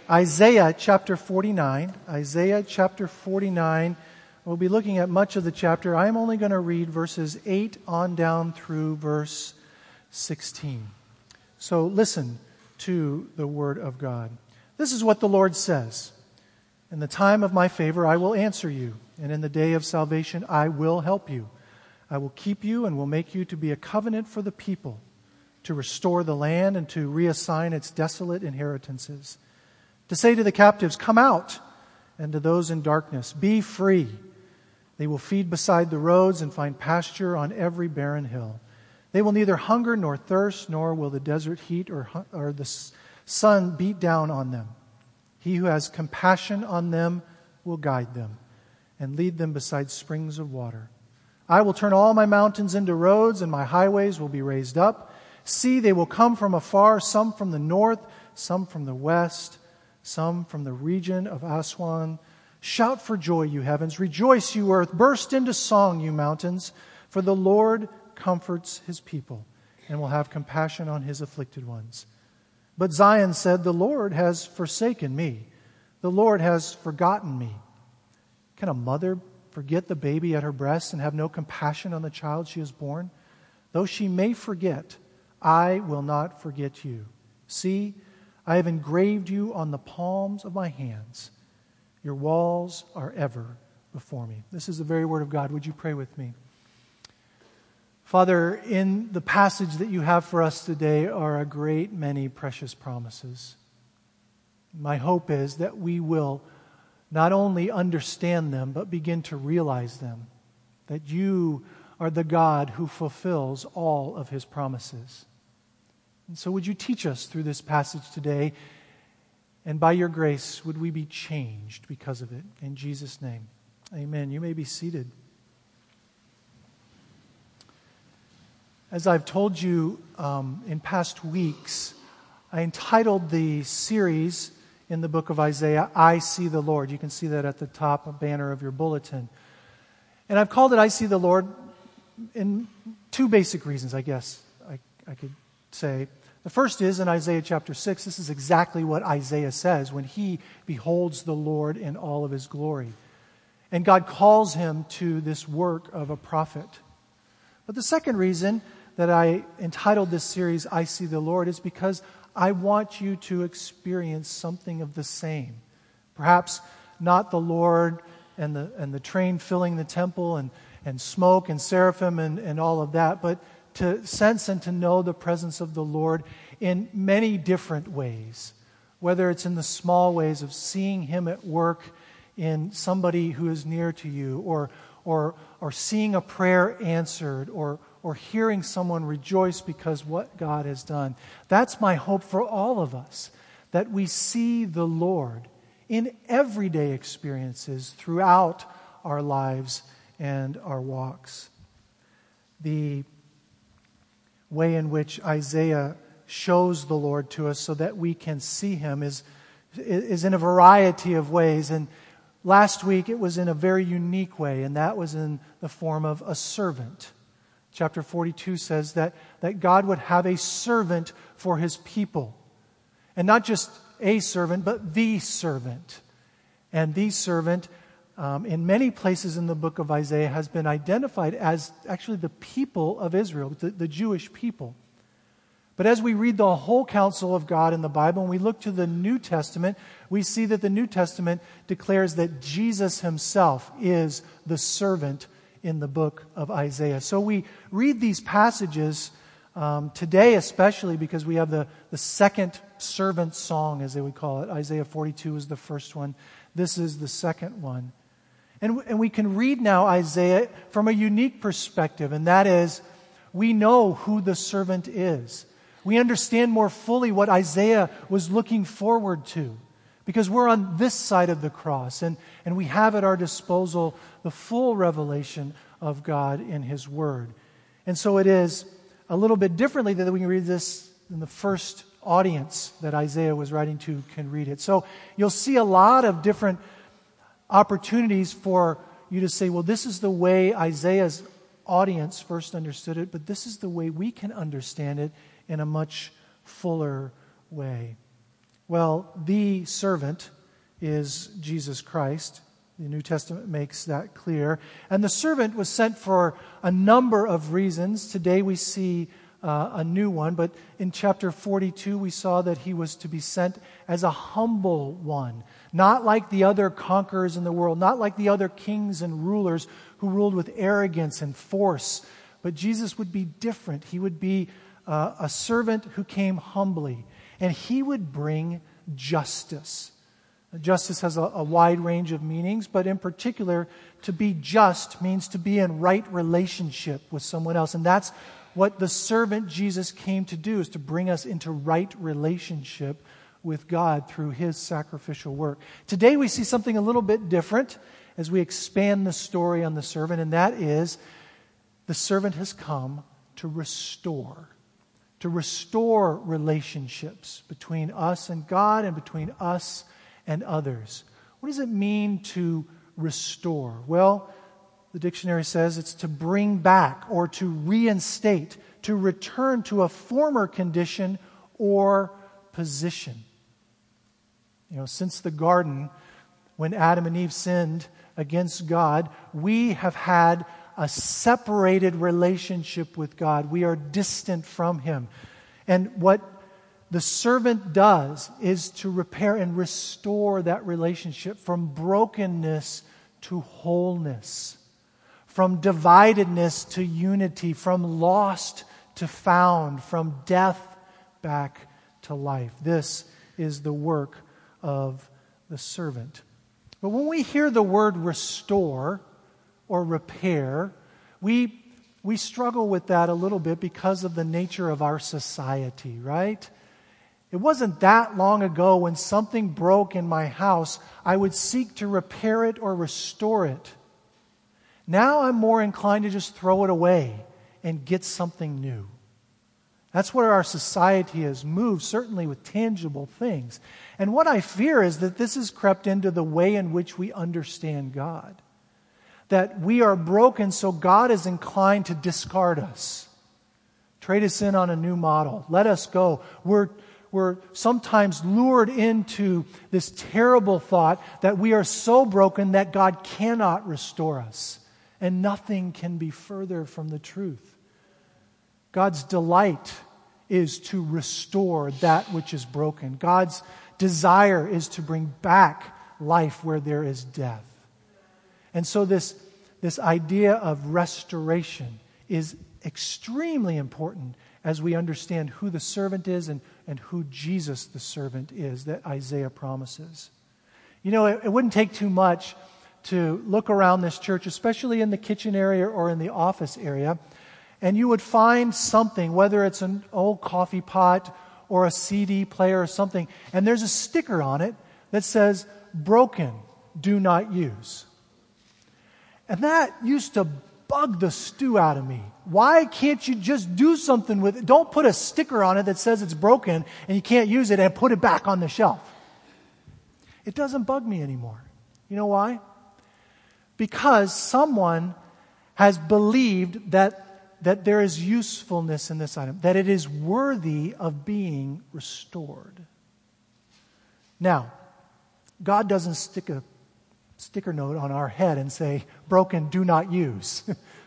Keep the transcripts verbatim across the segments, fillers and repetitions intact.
Isaiah chapter forty-nine. Isaiah chapter forty-nine. We'll be looking at much of the chapter. I'm only going to read verses eight on down through verse sixteen. So listen to the word of God. This is what the Lord says. In the time of my favor I will answer you, and in the day of salvation I will help you. I will keep you and will make you to be a covenant for the people, to restore the land and to reassign its desolate inheritances. To say to the captives, come out, and to those in darkness, be free. They will feed beside the roads and find pasture on every barren hill. They will neither hunger nor thirst, nor will the desert heat or, or the sun beat down on them. He who has compassion on them will guide them and lead them beside springs of water. I will turn all my mountains into roads, and my highways will be raised up. See, they will come from afar, some from the north, some from the west, some from the region of Aswan. Shout for joy, you heavens. Rejoice, you earth. Burst into song, you mountains. For the Lord comforts his people and will have compassion on his afflicted ones. But Zion said, the Lord has forsaken me. The Lord has forgotten me. Can a mother forget the baby at her breast and have no compassion on the child she has born? Though she may forget, I will not forget you. See, I have engraved you on the palms of my hands. Your walls are ever before me. This is the very word of God. Would you pray with me? Father, in the passage that you have for us today are a great many precious promises. My hope is that we will not only understand them, but begin to realize them. That you are the God who fulfills all of his promises. And so would you teach us through this passage today, and by your grace would we be changed because of it. In Jesus' name, amen. You may be seated. As I've told you um, in past weeks, I entitled the series in the book of Isaiah, I See the Lord. You can see that at the top banner of your bulletin. And I've called it I See the Lord in two basic reasons, I guess I, I could say. The first is in Isaiah chapter six. This is exactly what Isaiah says when he beholds the Lord in all of his glory. And God calls him to this work of a prophet. But the second reason that I entitled this series, I See the Lord, is because I want you to experience something of the same. Perhaps not the Lord and the and the train filling the temple and, and smoke and seraphim and, and all of that, but to sense and to know the presence of the Lord in many different ways. Whether it's in the small ways of seeing him at work in somebody who is near to you, or or or seeing a prayer answered, or or hearing someone rejoice because what God has done. That's my hope for all of us, that we see the Lord in everyday experiences throughout our lives and our walks. The way in which Isaiah shows the Lord to us so that we can see him is, is in a variety of ways. And last week it was in a very unique way, and that was in the form of a servant. Chapter forty-two says that, that God would have a servant for his people. And not just a servant, but the servant. And the servant, um, in many places in the book of Isaiah, has been identified as actually the people of Israel, the, the Jewish people. But as we read the whole counsel of God in the Bible, and we look to the New Testament, we see that the New Testament declares that Jesus himself is the servant in the book of Isaiah. So we read these passages um, today, especially because we have the, the second servant song, as they would call it. Isaiah forty-two is the first one. This is the second one. And, and we can read now Isaiah from a unique perspective, and that is, we know who the servant is. We understand more fully what Isaiah was looking forward to, because we're on this side of the cross, and, and we have at our disposal the full revelation of God in his word. And so it is a little bit differently that we can read this in the first audience that Isaiah was writing to can read it. So you'll see a lot of different opportunities for you to say, well, this is the way Isaiah's audience first understood it, but this is the way we can understand it in a much fuller way. Well, the servant is Jesus Christ. The New Testament makes that clear. And the servant was sent for a number of reasons. Today we see uh, a new one, but in chapter forty-two we saw that he was to be sent as a humble one. Not like the other conquerors in the world, not like the other kings and rulers who ruled with arrogance and force. But Jesus would be different. He would be uh, a servant who came humbly. And he would bring justice. Justice has a, a wide range of meanings, but in particular, to be just means to be in right relationship with someone else. And that's what the servant Jesus came to do, is to bring us into right relationship with God through his sacrificial work. Today we see something a little bit different as we expand the story on the servant, and that is the servant has come to restore. To restore relationships between us and God and between us and others. What does it mean to restore? Well, the dictionary says it's to bring back or to reinstate, to return to a former condition or position. You know, since the garden, when Adam and Eve sinned against God, we have had a separated relationship with God. We are distant from him. And what the servant does is to repair and restore that relationship from brokenness to wholeness, from dividedness to unity, from lost to found, from death back to life. This is the work of the servant. But when we hear the word restore or repair, we we struggle with that a little bit because of the nature of our society, right? It wasn't that long ago when something broke in my house, I would seek to repair it or restore it. Now I'm more inclined to just throw it away and get something new. That's where our society has moved, certainly with tangible things. And what I fear is that this has crept into the way in which we understand God. That we are broken, so God is inclined to discard us. Trade us in on a new model. Let us go. We're, we're sometimes lured into this terrible thought that we are so broken that God cannot restore us. And nothing can be further from the truth. God's delight is to restore that which is broken. God's desire is to bring back life where there is death. And so this, this idea of restoration is extremely important as we understand who the servant is and, and who Jesus the servant is that Isaiah promises. You know, it, it wouldn't take too much to look around this church, especially in the kitchen area or in the office area, and you would find something, whether it's an old coffee pot or a C D player or something, and there's a sticker on it that says, "Broken, do not use." And that used to bug the stew out of me. Why can't you just do something with it? Don't put a sticker on it that says it's broken and you can't use it and put it back on the shelf. It doesn't bug me anymore. You know why? Because someone has believed that that there is usefulness in this item, that it is worthy of being restored. Now, God doesn't stick a sticker note on our head and say, "Broken, do not use."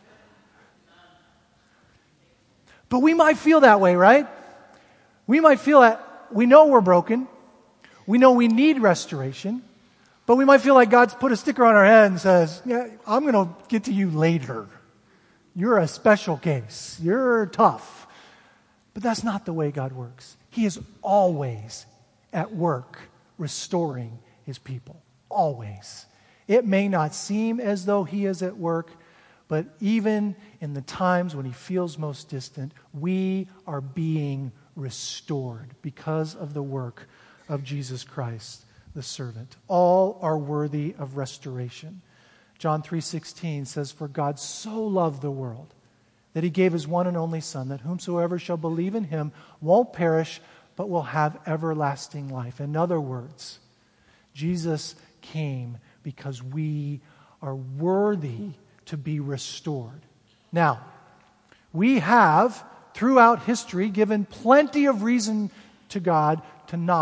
But we might feel that way, right? We might feel that we know we're broken. We know we need restoration. But we might feel like God's put a sticker on our head and says, "Yeah, I'm going to get to you later. You're a special case. You're tough." But that's not the way God works. He is always at work restoring his people. Always. It may not seem as though he is at work, but even in the times when he feels most distant, we are being restored because of the work of Jesus Christ, the servant. All are worthy of restoration. John three sixteen says, "For God so loved the world that he gave his one and only Son, that whomsoever shall believe in him won't perish, but will have everlasting life." In other words, Jesus came because we are worthy to be restored. Now, we have, throughout history, given plenty of reason to God to not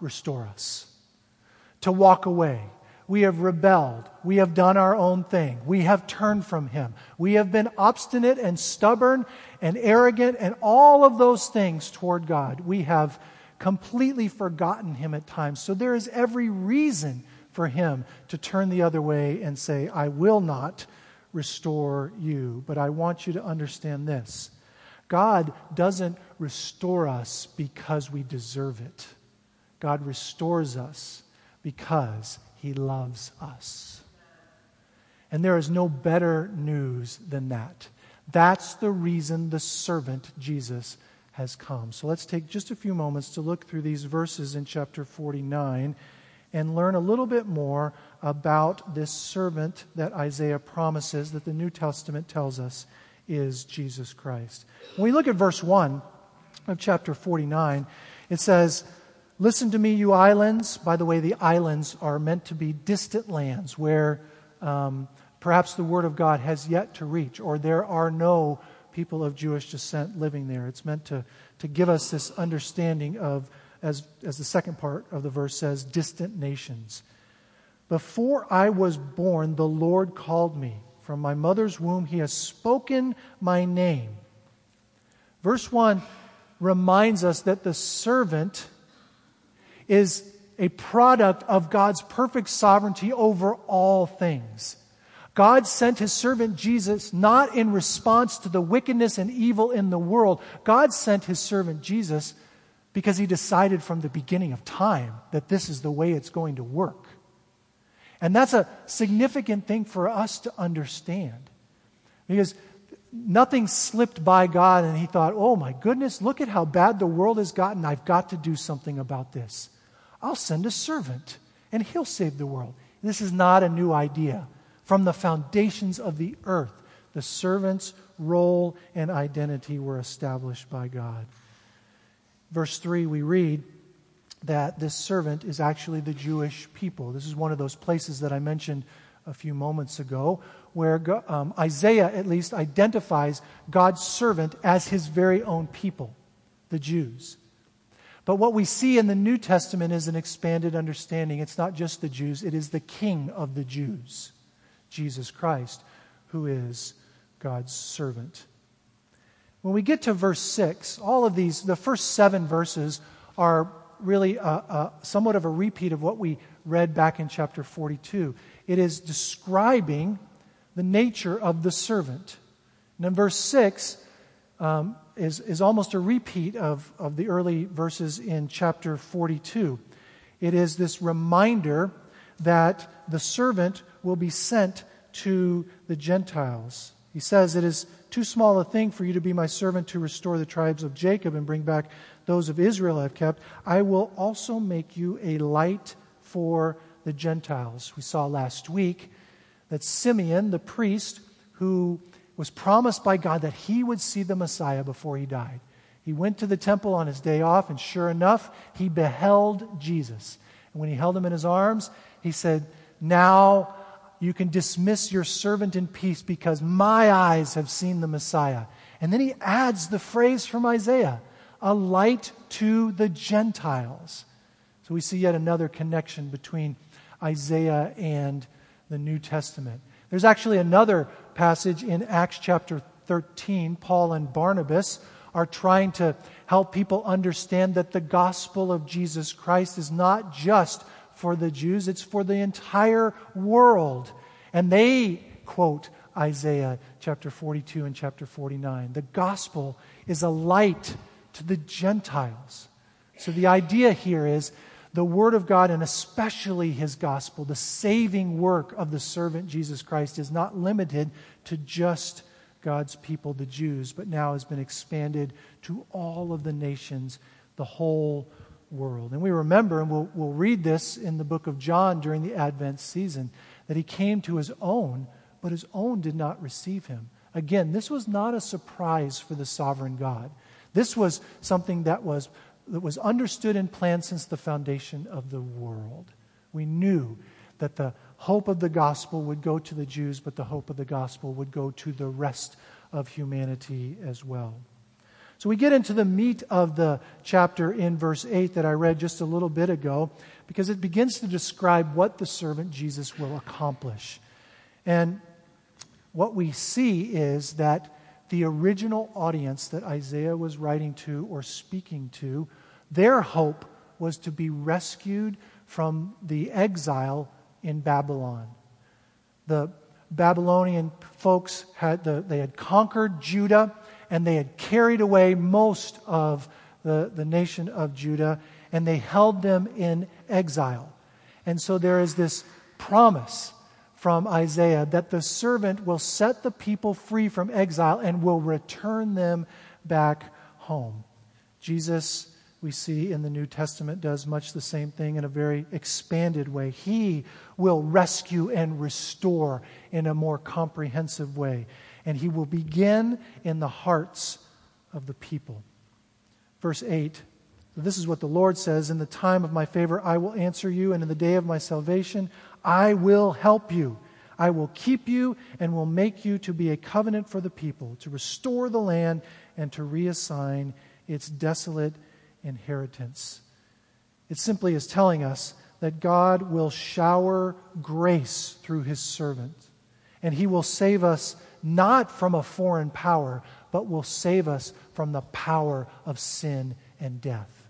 restore us, to walk away. We have rebelled. We have done our own thing. We have turned from Him. We have been obstinate and stubborn and arrogant and all of those things toward God. We have completely forgotten Him at times. So there is every reason for Him to turn the other way and say, I will not restore you. But I want you to understand this. God doesn't restore us because we deserve it. God restores us because He loves us. And there is no better news than that. That's the reason the servant Jesus has come. So let's take just a few moments to look through these verses in chapter forty-nine and learn a little bit more about this servant that Isaiah promises, that the New Testament tells us is Jesus Christ. When we look at verse one of chapter forty-nine, it says, listen to me, you islands. By the way, the islands are meant to be distant lands where um, perhaps the word of God has yet to reach, or there are no people of Jewish descent living there. It's meant to, to give us this understanding of, as, as the second part of the verse says, distant nations. Before I was born, the Lord called me. From my mother's womb, He has spoken my name. Verse one reminds us that the servant is a product of God's perfect sovereignty over all things. God sent His servant Jesus not in response to the wickedness and evil in the world. God sent His servant Jesus because He decided from the beginning of time that this is the way it's going to work. And that's a significant thing for us to understand. Because nothing slipped by God and He thought, oh my goodness, look at how bad the world has gotten. I've got to do something about this. I'll send a servant and he'll save the world. This is not a new idea. From the foundations of the earth, the servant's role and identity were established by God. Verse three, we read that this servant is actually the Jewish people. This is one of those places that I mentioned a few moments ago where um, Isaiah at least identifies God's servant as His very own people, the Jews. But what we see in the New Testament is an expanded understanding. It's not just the Jews, it is the King of the Jews, Jesus Christ, who is God's servant. When we get to verse six, all of these, the first seven verses are really a, a, somewhat of a repeat of what we read back in chapter forty-two. It is describing the nature of the servant. And then verse six um, is, is almost a repeat of, of the early verses in chapter forty-two. It is this reminder that the servant will be sent to the Gentiles. He says, it is too small a thing for you to be my servant to restore the tribes of Jacob and bring back those of Israel I've kept. I will also make you a light for the Gentiles. We saw last week that Simeon, the priest, who was promised by God that he would see the Messiah before he died. He went to the temple on his day off, and sure enough, he beheld Jesus. And when he held him in his arms, he said, now you can dismiss your servant in peace because my eyes have seen the Messiah. And then he adds the phrase from Isaiah, a light to the Gentiles. So we see yet another connection between Isaiah and the New Testament. There's actually another passage in Acts chapter thirteen. Paul and Barnabas are trying to help people understand that the gospel of Jesus Christ is not just for the Jews, it's for the entire world. And they quote Isaiah chapter forty-two and chapter forty-nine. The gospel is a light to the Gentiles. So the idea here is the Word of God, and especially His gospel, the saving work of the servant Jesus Christ, is not limited to just God's people, the Jews, but now has been expanded to all of the nations, the whole world. And we remember, and we'll, we'll read this in the book of John during the Advent season, that He came to His own, but His own did not receive Him. Again, this was not a surprise for the sovereign God. This was something that was that was understood and planned since the foundation of the world. We knew that the hope of the gospel would go to the Jews, but the hope of the gospel would go to the rest of humanity as well. So we get into the meat of the chapter in verse eight that I read just a little bit ago, because it begins to describe what the servant Jesus will accomplish. And what we see is that the original audience that Isaiah was writing to or speaking to, their hope was to be rescued from the exile in Babylon. The Babylonian folks had the, they had conquered Judah, and they had carried away most of the, the nation of Judah, and they held them in exile. And so there is this promise from Isaiah that the servant will set the people free from exile and will return them back home. Jesus, we see in the New Testament, does much the same thing in a very expanded way. He will rescue and restore in a more comprehensive way. And he will begin in the hearts of the people. Verse eight, this is what the Lord says, "In the time of my favor I will answer you, and in the day of my salvation I will help you. I will keep you and will make you to be a covenant for the people, to restore the land and to reassign its desolate inheritance." It simply is telling us that God will shower grace through his servant. And he will save us not from a foreign power, but will save us from the power of sin and death.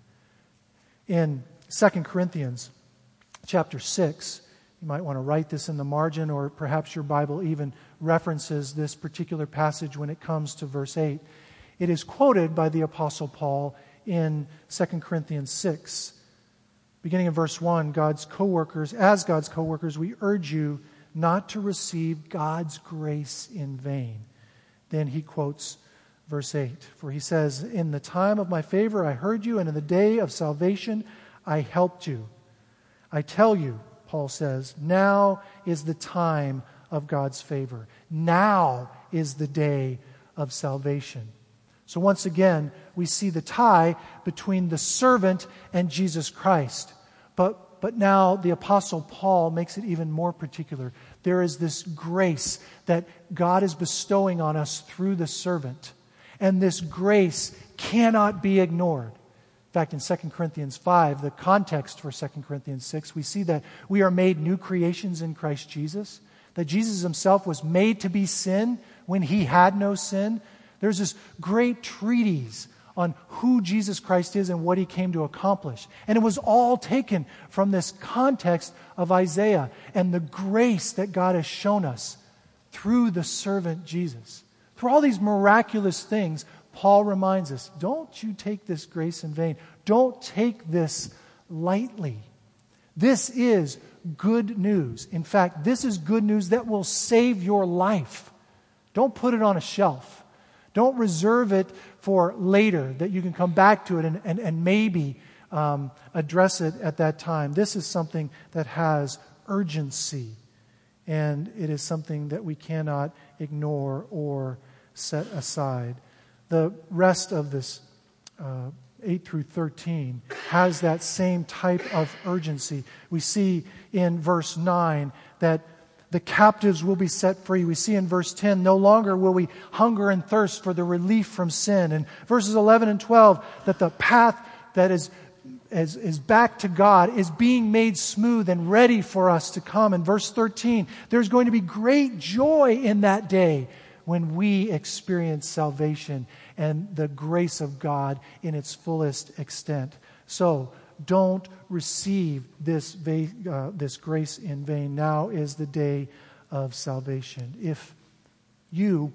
In Second Corinthians chapter six, you might want to write this in the margin, or perhaps your Bible even references this particular passage when it comes to verse eight. It is quoted by the Apostle Paul in Second Corinthians six. Beginning in verse one, God's co-workers, as God's co-workers, we urge you not to receive God's grace in vain. Then he quotes verse eight, for he says, "In the time of my favor I heard you, and in the day of salvation I helped you." I tell you, Paul says, now is the time of God's favor. Now is the day of salvation. So once again, we see the tie between the servant and Jesus Christ. But, but now the Apostle Paul makes it even more particular. There is this grace that God is bestowing on us through the servant. And this grace cannot be ignored. In fact, in Second Corinthians five, the context for Second Corinthians six, we see that we are made new creations in Christ Jesus. That Jesus himself was made to be sin when he had no sin. There's this great treatise on who Jesus Christ is and what he came to accomplish. And it was all taken from this context of Isaiah and the grace that God has shown us through the servant Jesus. Through all these miraculous things, Paul reminds us, don't you take this grace in vain. Don't take this lightly. This is good news. In fact, this is good news that will save your life. Don't put it on a shelf. Don't reserve it for later, that you can come back to it and, and, and maybe um, address it at that time. This is something that has urgency, and it is something that we cannot ignore or set aside. The rest of this uh, eight through thirteen has that same type of urgency. We see in verse nine that the captives will be set free. We see in verse ten, no longer will we hunger and thirst for the relief from sin. And verses eleven and twelve, that the path that is, is, is back to God is being made smooth and ready for us to come. In verse thirteen, there's going to be great joy in that day when we experience salvation and the grace of God in its fullest extent. So, don't receive this, va- uh, this grace in vain. Now is the day of salvation. If you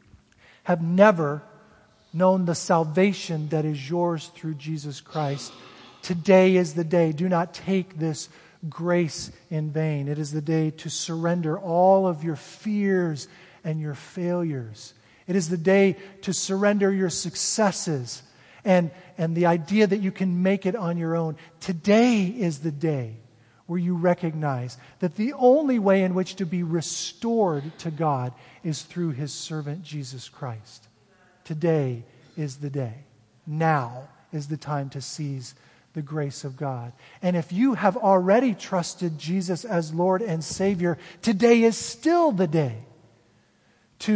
have never known the salvation that is yours through Jesus Christ, today is the day. Do not take this grace in vain. It is the day to surrender all of your fears and your failures. It is the day to surrender your successes and, and the idea that you can make it on your own. Today is the day where you recognize that the only way in which to be restored to God is through his servant Jesus Christ. Today is the day. Now is the time to seize the grace of God. And if you have already trusted Jesus as Lord and Savior, today is still the day to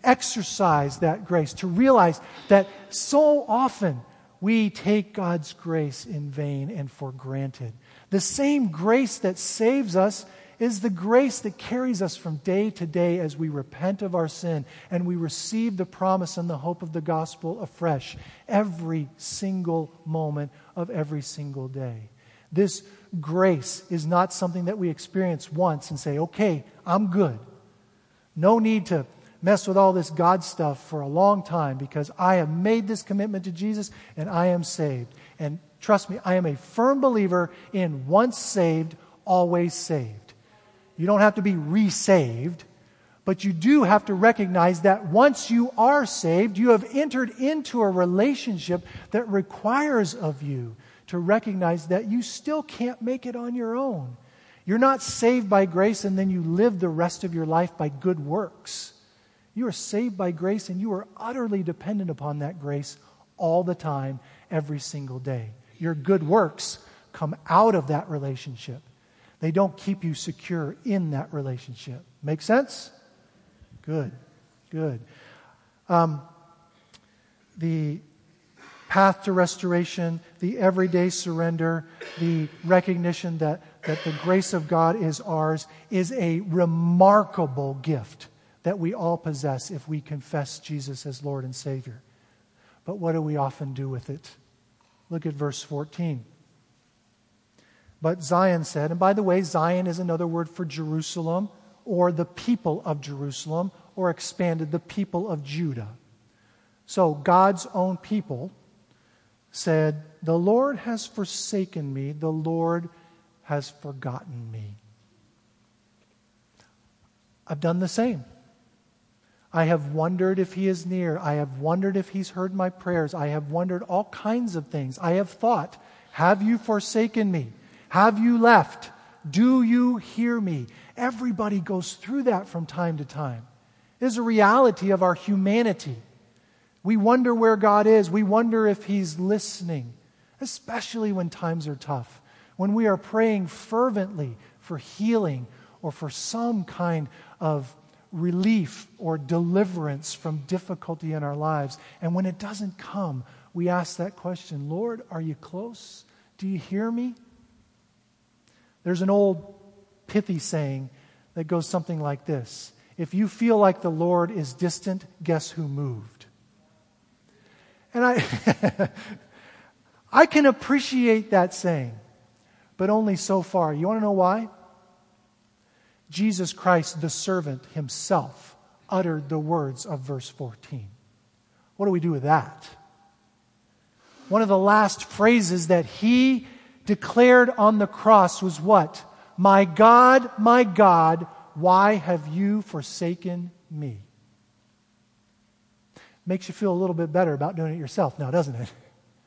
exercise that grace, to realize that so often we take God's grace in vain and for granted. The same grace that saves us is the grace that carries us from day to day as we repent of our sin and we receive the promise and the hope of the gospel afresh every single moment of every single day. This grace is not something that we experience once and say, okay, I'm good. No need to mess with all this God stuff for a long time because I have made this commitment to Jesus and I am saved. And trust me, I am a firm believer in once saved, always saved. You don't have to be re-saved, but you do have to recognize that once you are saved, you have entered into a relationship that requires of you to recognize that you still can't make it on your own. You're not saved by grace and then you live the rest of your life by good works. You are saved by grace and you are utterly dependent upon that grace all the time, every single day. Your good works come out of that relationship. They don't keep you secure in that relationship. Make sense? Good, good. Um, the path to restoration, the everyday surrender, the recognition that, that the grace of God is ours is a remarkable gift that we all possess if we confess Jesus as Lord and Savior. But what do we often do with it? Look at verse fourteen. But Zion said, and by the way, Zion is another word for Jerusalem, or the people of Jerusalem, or expanded, the people of Judah. So God's own people said, the Lord has forsaken me, the Lord has forgotten me. I've done the same. I have wondered if He is near. I have wondered if He's heard my prayers. I have wondered all kinds of things. I have thought, have you forsaken me? Have you left? Do you hear me? Everybody goes through that from time to time. It is a reality of our humanity. We wonder where God is. We wonder if He's listening, especially when times are tough. When we are praying fervently for healing or for some kind of relief or deliverance from difficulty in our lives. And when it doesn't come, we ask that question, Lord, are you close? Do you hear me? There's an old pithy saying that goes something like this. If you feel like the Lord is distant, guess who moved? And I, I can appreciate that saying, but only so far. You want to know why? Jesus Christ, the servant Himself, uttered the words of verse fourteen. What do we do with that? One of the last phrases that He declared on the cross was what? My God, my God, why have you forsaken me? Makes you feel a little bit better about doing it yourself now, doesn't it?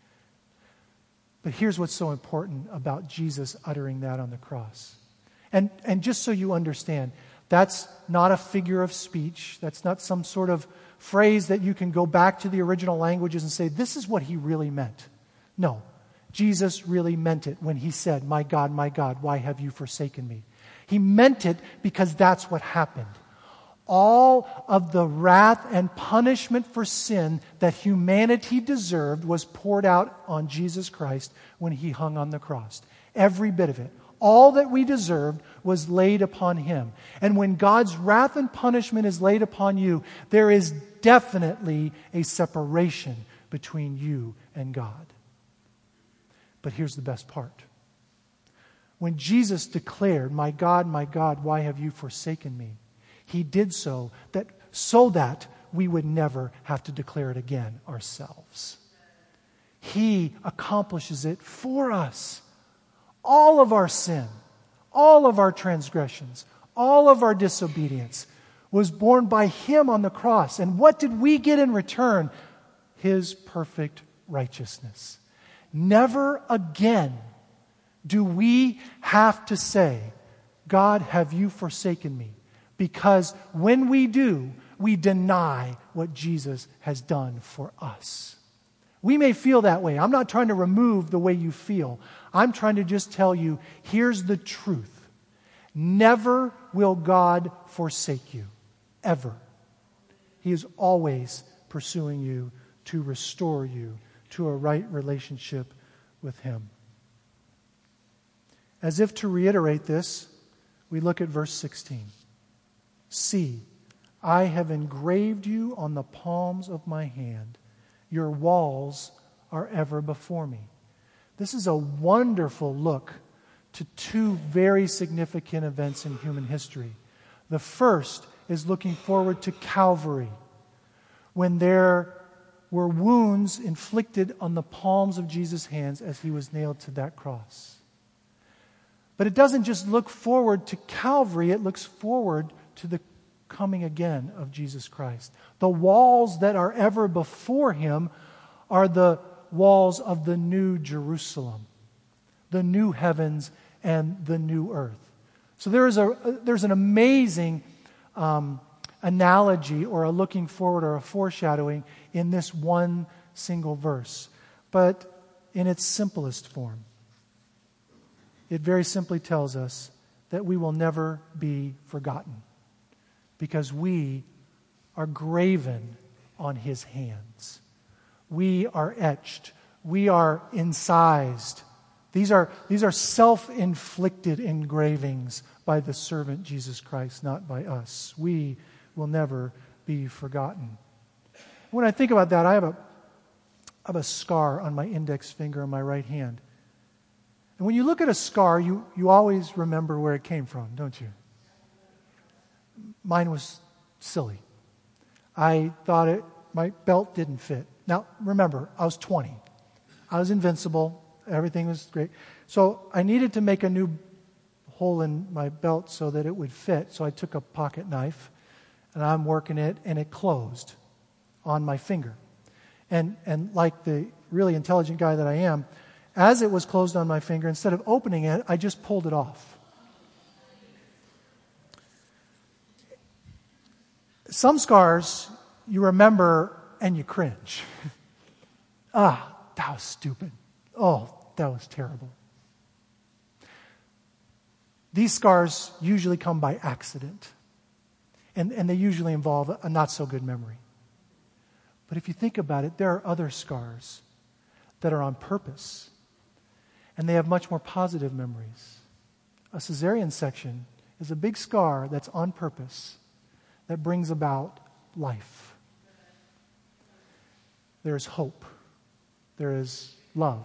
But here's what's so important about Jesus uttering that on the cross. And, and just so you understand, that's not a figure of speech. That's not some sort of phrase that you can go back to the original languages and say, this is what He really meant. No. Jesus really meant it when He said, my God, my God, why have you forsaken me? He meant it because that's what happened. All of the wrath and punishment for sin that humanity deserved was poured out on Jesus Christ when He hung on the cross. Every bit of it. All that we deserved was laid upon Him. And when God's wrath and punishment is laid upon you, there is definitely a separation between you and God. But here's the best part. When Jesus declared, my God, my God, why have you forsaken me? He did so that so that we would never have to declare it again ourselves. He accomplishes it for us. All of our sin, all of our transgressions, all of our disobedience was borne by Him on the cross. And what did we get in return? His perfect righteousness. Never again do we have to say, God, have you forsaken me? Because when we do, we deny what Jesus has done for us. We may feel that way. I'm not trying to remove the way you feel. I'm trying to just tell you, here's the truth. Never will God forsake you. Ever. He is always pursuing you to restore you to a right relationship with Him. As if to reiterate this, we look at verse sixteen. See, I have engraved you on the palms of my hand. Your walls are ever before me. This is a wonderful look to two very significant events in human history. The first is looking forward to Calvary, when there were wounds inflicted on the palms of Jesus' hands as He was nailed to that cross. But it doesn't just look forward to Calvary, it looks forward to the coming again of Jesus Christ. The walls that are ever before Him are the walls of the new Jerusalem, the new heavens and the new earth. So there is a there's an amazing um, analogy or a looking forward or a foreshadowing in this one single verse, but in its simplest form. It very simply tells us that we will never be forgotten because we are graven on His hands. We are etched. We are incised. These are, these are self-inflicted engravings by the servant Jesus Christ, not by us. We will never be forgotten. When I think about that, I have a, I have a scar on my index finger on my right hand. And when you look at a scar, you, you always remember where it came from, don't you? Mine was silly. I thought it my belt didn't fit. Now, remember, I was twenty. I was invincible. Everything was great. So I needed to make a new hole in my belt so that it would fit. So I took a pocket knife, and I'm working it, and it closed on my finger. And and like the really intelligent guy that I am, as it was closed on my finger, instead of opening it, I just pulled it off. Some scars you remember and you cringe. Ah, that was stupid. Oh, that was terrible. These scars usually come by accident. And, and they usually involve a not so good memory. But if you think about it, there are other scars that are on purpose. And they have much more positive memories. A cesarean section is a big scar that's on purpose that brings about life. There is hope. There is love.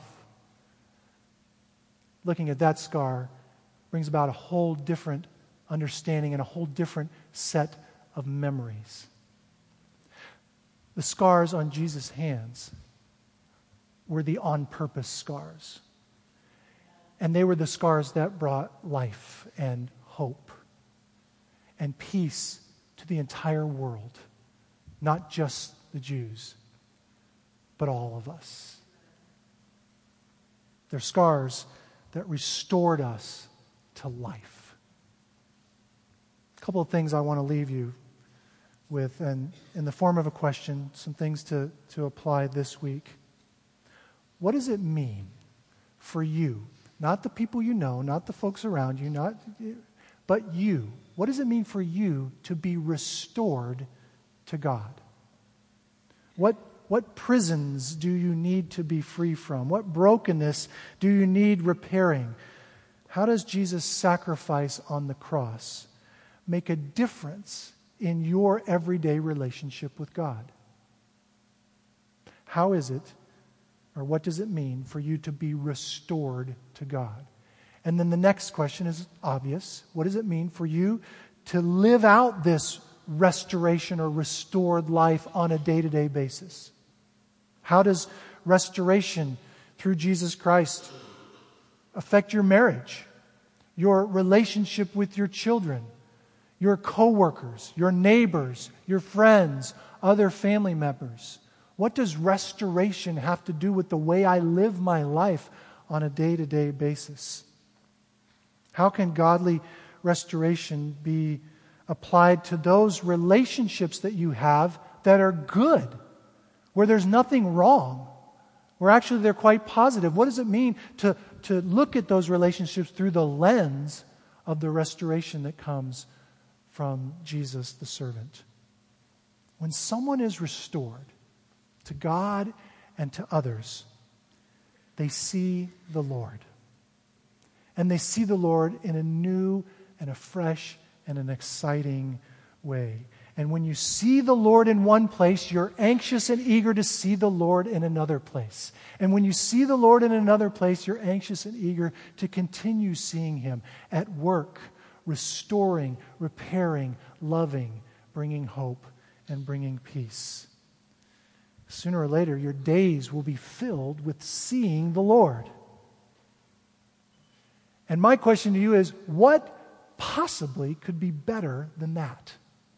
Looking at that scar brings about a whole different understanding and a whole different set of memories. The scars on Jesus' hands were the on-purpose scars. And they were the scars that brought life and hope and peace to the entire world, not just the Jews, but all of us. They're scars that restored us to life. A couple of things I want to leave you with, and in the form of a question, some things to, to apply this week. What does it mean for you, not the people you know, not the folks around you, not, but you? What does it mean for you to be restored to God? What What prisons do you need to be free from? What brokenness do you need repairing? How does Jesus' sacrifice on the cross make a difference in your everyday relationship with God? How is it, or what does it mean for you to be restored to God? And then the next question is obvious. What does it mean for you to live out this restoration or restored life on a day-to-day basis? How does restoration through Jesus Christ affect your marriage, your relationship with your children, your coworkers, your neighbors, your friends, other family members? What does restoration have to do with the way I live my life on a day-to-day basis? How can godly restoration be applied to those relationships that you have that are good, where there's nothing wrong, where actually they're quite positive? What does it mean to, to look at those relationships through the lens of the restoration that comes from Jesus the servant? When someone is restored to God and to others, they see the Lord. And they see the Lord in a new and a fresh and an exciting way. And when you see the Lord in one place, you're anxious and eager to see the Lord in another place. And when you see the Lord in another place, you're anxious and eager to continue seeing Him at work, restoring, repairing, loving, bringing hope, and bringing peace. Sooner or later, your days will be filled with seeing the Lord. And my question to you is, what possibly could be better than that?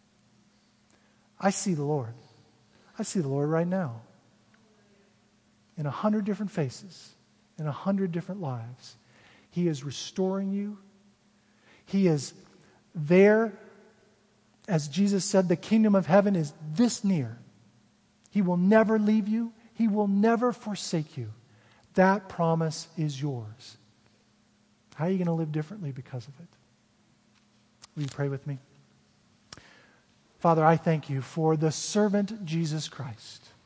I see the Lord. I see the Lord right now. In a hundred different faces, in a hundred different lives. He is restoring you. He is there. As Jesus said, the kingdom of heaven is this near. He will never leave you. He will never forsake you. That promise is yours. How are you going to live differently because of it? Will you pray with me? Father, I thank you for the servant Jesus Christ.